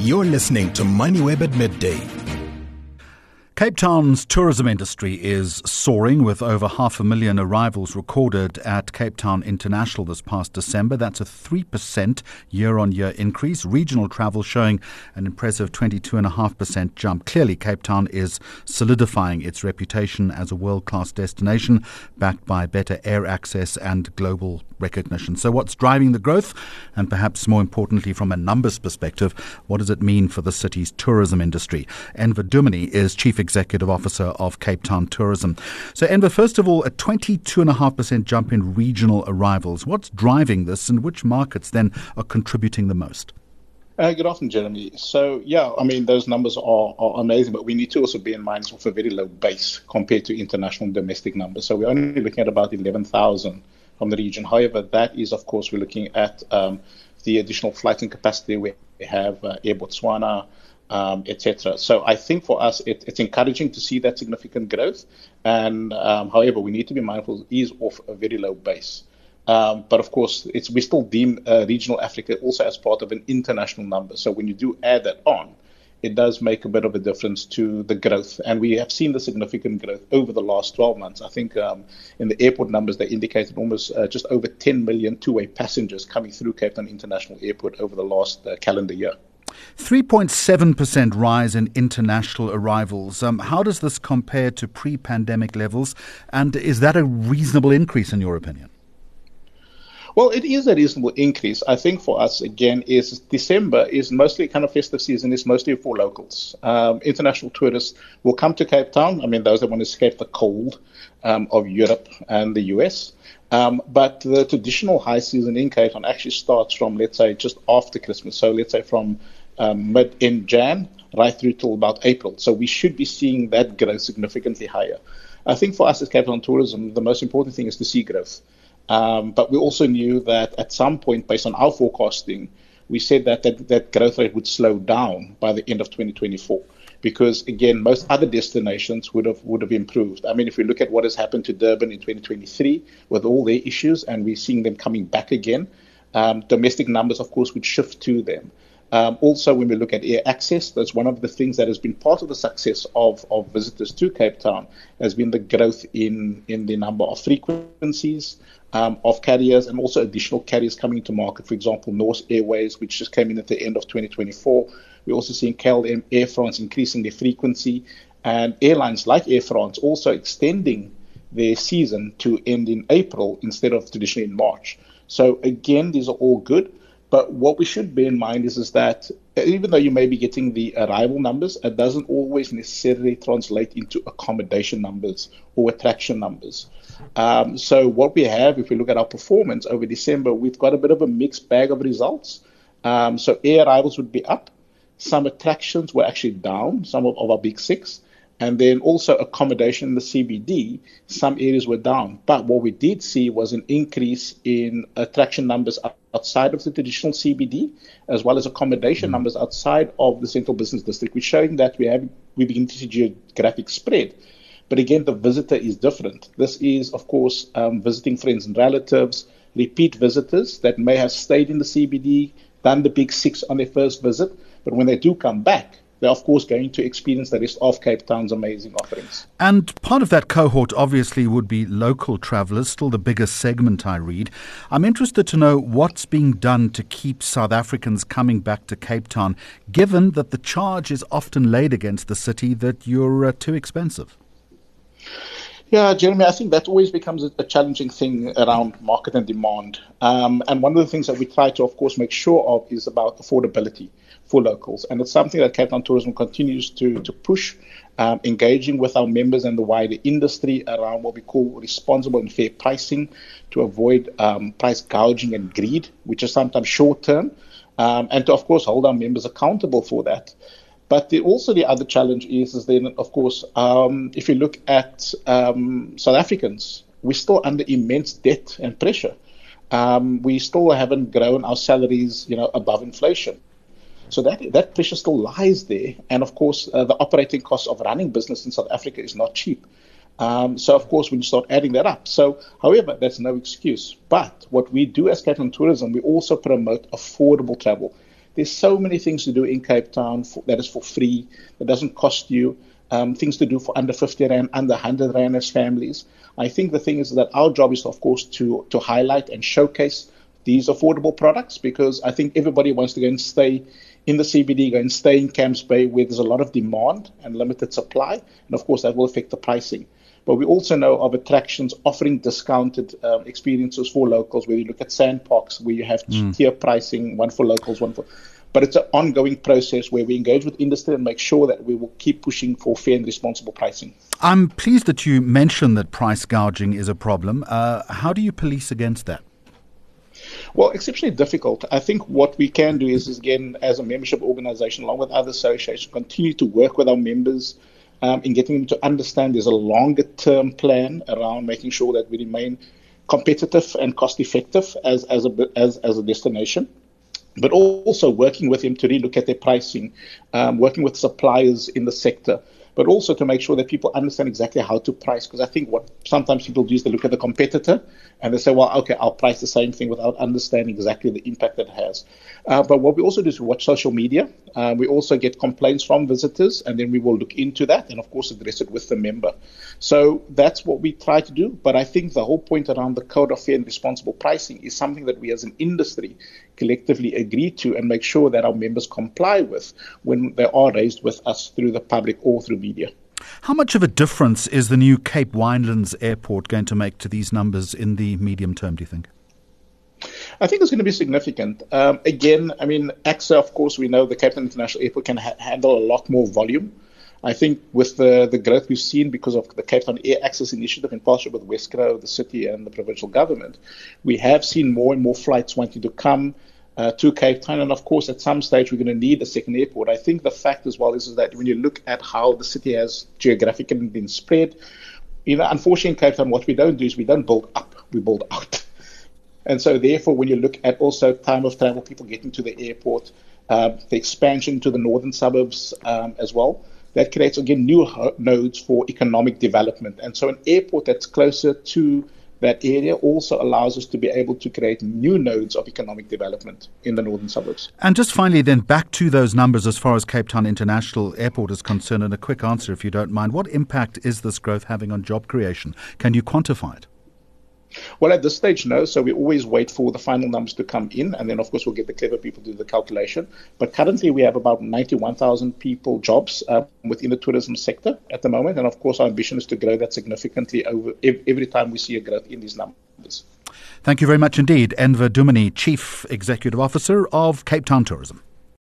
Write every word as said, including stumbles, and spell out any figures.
You're listening to MoneyWeb at midday. Cape Town's tourism industry is soaring, with over half a million arrivals recorded at Cape Town International this past December. That's a three percent year-on-year increase. Regional travel showing an impressive twenty-two point five percent jump. Clearly, Cape Town is solidifying its reputation as a world-class destination, backed by better air access and global recognition. So what's driving the growth? And perhaps more importantly, from a numbers perspective, what does it mean for the city's tourism industry? Enver Dumini is Chief Executive Officer of Cape Town Tourism. So Enver, first of all, a twenty-two point five percent jump in regional arrivals. What's driving this, and which markets then are contributing the most? Uh, good afternoon, Jeremy. So, yeah, I mean, those numbers are, are amazing, but we need to also bear in mind it's off a very low base compared to international and domestic numbers. So we're only looking at about eleven thousand from the region. However, that is, of course, we're looking at um, the additional flights and capacity we have, uh, Air Botswana, um, et cetera. So I think for us, it, it's encouraging to see that significant growth. And um, however, we need to be mindful it is off a very low base. Um, but of course, it's we still deem uh, regional Africa also as part of an international number. So when you do add that on, it does make a bit of a difference to the growth. And we have seen the significant growth over the last twelve months. I think um, in the airport numbers, they indicated almost uh, just over ten million two-way passengers coming through Cape Town International Airport over the last uh, calendar year. three point seven percent rise in international arrivals. Um, how does this compare to pre-pandemic levels? And is that a reasonable increase in your opinion? Well, it is a reasonable increase. I think for us, again, is December is mostly kind of festive season. It's mostly for locals. Um, international tourists will come to Cape Town. I mean, those that want to escape the cold um, of Europe and the U S. Um, but the traditional high season in Cape Town actually starts from, let's say, just after Christmas. So let's say from um, mid-end Jan right through till about April. So we should be seeing that growth significantly higher. I think for us as Cape Town Tourism, the most important thing is to see growth. Um, but we also knew that at some point, based on our forecasting, we said that, that that growth rate would slow down by the end of twenty twenty-four. Because, again, most other destinations would have would have improved. I mean, if we look at what has happened to Durban in twenty twenty-three with all their issues, and we're seeing them coming back again, um, domestic numbers, of course, would shift to them. Um, also, when we look at air access, that's one of the things that has been part of the success of, of visitors to Cape Town, has been the growth in, in the number of frequencies um, of carriers, and also additional carriers coming to market. For example, Norse Airways, which just came in at the end of twenty twenty-four. We're also seeing K L M, Air France increasing their frequency, and airlines like Air France also extending their season to end in April instead of traditionally in March. So again, these are all good. But what we should bear in mind is, is that even though you may be getting the arrival numbers, it doesn't always necessarily translate into accommodation numbers or attraction numbers. Um, so what we have, if we look at our performance over December, we've got a bit of a mixed bag of results. Um, so air arrivals would be up. Some attractions were actually down, some of, of our big six. And then also accommodation in the C B D, some areas were down. But what we did see was an increase in attraction numbers outside of the traditional C B D, as well as accommodation mm-hmm. numbers outside of the central business district, which showing that we have we begin to see geographic spread. But again, the visitor is different. This is, of course, um, visiting friends and relatives, repeat visitors that may have stayed in the C B D, done the big six on their first visit, but when they do come back, they're, of course, going to experience the rest of Cape Town's amazing offerings. And part of that cohort, obviously, would be local travellers, still the biggest segment, I read. I'm interested to know what's being done to keep South Africans coming back to Cape Town, given that the charge is often laid against the city that you're uh, too expensive. Yeah, Jeremy, I think that always becomes a, a challenging thing around market and demand. Um, and one of the things that we try to, of course, make sure of is about affordability for locals. And it's something that Cape Town Tourism continues to, to push, um, engaging with our members and the wider industry around what we call responsible and fair pricing to avoid um, price gouging and greed, which is sometimes short-term, um, and to, of course, hold our members accountable for that. But the, also the other challenge is, is then, of course, um, if you look at um, South Africans, we're still under immense debt and pressure. Um, we still haven't grown our salaries, you know, above inflation. So that that pressure still lies there. And, of course, uh, the operating cost of running business in South Africa is not cheap. Um, so, of course, when you start adding that up. So, however, that's no excuse. But what we do as Cape Town Tourism, we also promote affordable travel. There's so many things to do in Cape Town for, that is for free, that doesn't cost you, um, things to do for under fifty rand, under one hundred rand as families. I think the thing is that our job is, of course, to, to highlight and showcase these affordable products, because I think everybody wants to go and stay in the C B D, go and stay in Camps Bay where there's a lot of demand and limited supply. And of course, that will affect the pricing. But we also know of attractions offering discounted um, experiences for locals, where you look at sandparks, where you have mm. tier pricing, one for locals, one for... But it's an ongoing process where we engage with industry and make sure that we will keep pushing for fair and responsible pricing. I'm pleased that you mentioned that price gouging is a problem. Uh, how do you police against that? Well, exceptionally difficult. I think what we can do is, is, again, as a membership organization, along with other associations, continue to work with our members um, in getting them to understand there's a longer-term plan around making sure that we remain competitive and cost-effective as, as, a, as, as a destination, but also working with them to relook at their pricing, um, working with suppliers in the sector, but also to make sure that people understand exactly how to price. Because I think what sometimes people do is they look at the competitor and they say, well, okay, I'll price the same thing without understanding exactly the impact that it has. Uh, but what we also do is we watch social media. Uh, we also get complaints from visitors, and then we will look into that and, of course, address it with the member. So that's what we try to do. But I think the whole point around the Code of Fair and Responsible Pricing is something that we as an industry collectively agree to and make sure that our members comply with when they are raised with us through the public or through media. How much of a difference is the new Cape Winelands Airport going to make to these numbers in the medium term, do you think? I think it's going to be significant. Um, again, I mean, A C S A, of course, we know the Cape Town International Airport can ha- handle a lot more volume. I think with the, the growth we've seen because of the Cape Town Air Access Initiative in partnership with Wesco, the city and the provincial government, we have seen more and more flights wanting to come uh, to Cape Town. And of course, at some stage, we're going to need a second airport. I think the fact as well is, is that when you look at how the city has geographically been spread, you know, unfortunately in Cape Town, what we don't do is we don't build up, we build out. And so therefore, when you look at also time of travel, people getting to the airport, uh, the expansion to the northern suburbs um, as well, that creates, again, new ho- nodes for economic development. And so an airport that's closer to that area also allows us to be able to create new nodes of economic development in the northern suburbs. And just finally then, back to those numbers as far as Cape Town International Airport is concerned, and a quick answer if you don't mind. What impact is this growth having on job creation? Can you quantify it? Well, at this stage, no. So we always wait for the final numbers to come in. And then, of course, we'll get the clever people to do the calculation. But currently, we have about ninety-one thousand people jobs uh, within the tourism sector at the moment. And, of course, our ambition is to grow that significantly over every time we see a growth in these numbers. Thank you very much indeed. Enver Dumini, Chief Executive Officer of Cape Town Tourism.